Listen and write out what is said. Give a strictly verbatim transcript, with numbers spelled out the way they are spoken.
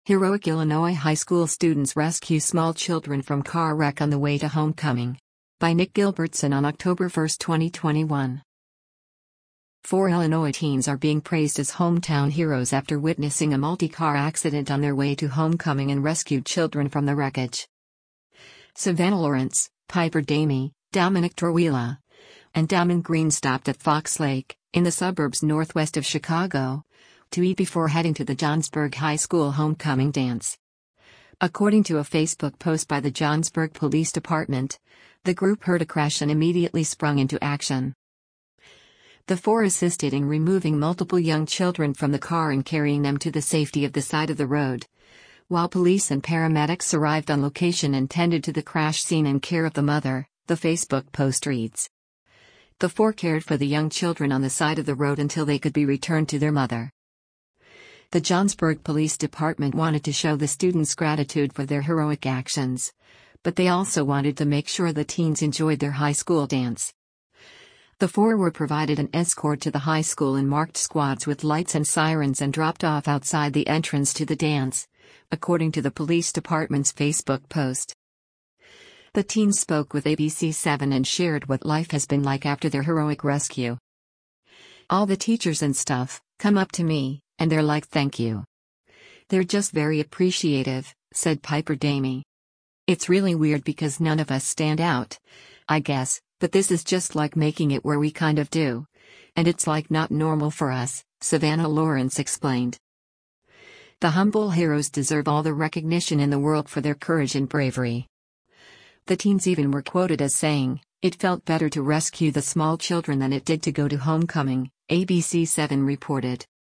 Heroic Illinois high school students rescue small children from car wreck on the way to homecoming. By Nick Gilbertson on October first, twenty twenty-one. Four Illinois teens are being praised as hometown heroes after witnessing a multi-car accident on their way to homecoming and rescued children from the wreckage. Savannah Lawrence, Piper Damey, Dominic Torwila, and Damon Green stopped at Fox Lake, in the suburbs northwest of Chicago, to eat before heading to the Johnsburg High School homecoming dance. According to a Facebook post by the Johnsburg Police Department, the group heard a crash and immediately sprung into action. The four assisted in removing multiple young children from the car and carrying them to the safety of the side of the road, while police and paramedics arrived on location and tended to the crash scene in care of the mother, the Facebook post reads. The four cared for the young children on the side of the road until they could be returned to their mother. The Johnsburg Police Department wanted to show the students gratitude for their heroic actions, but they also wanted to make sure the teens enjoyed their high school dance. The four were provided an escort to the high school in marked squads with lights and sirens and dropped off outside the entrance to the dance, according to the police department's Facebook post. The teens spoke with A B C seven and shared what life has been like after their heroic rescue. All the teachers and stuff come up to me, and they're like, thank you. They're just very appreciative, said Piper Damey. It's really weird because none of us stand out, I guess, but this is just like making it where we kind of do. And it's like not normal for us, Savannah Lawrence explained. The humble heroes deserve all the recognition in the world for their courage and bravery. The teens even were quoted as saying, it felt better to rescue the small children than it did to go to homecoming, A B C seven reported.